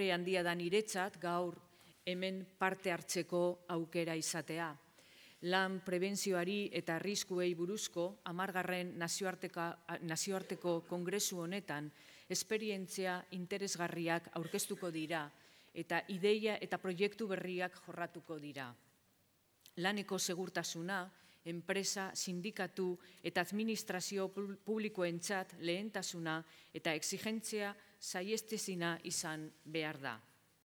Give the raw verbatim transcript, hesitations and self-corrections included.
onore handia da niretzat gaur hemen parte hartzeko aukera izatea. Lan prebentzioari eta arriskuei buruzko hamargarren nazioarteko kongresu honetan esperientzia interesgarriak aurkeztuko dira eta ideia eta proiektu berriak jorratuko dira. Laneko segurtasuna, enpresa, sindikatu eta administrazio publikoentzat lehentasuna eta exigentzia saiestezina izan behar da.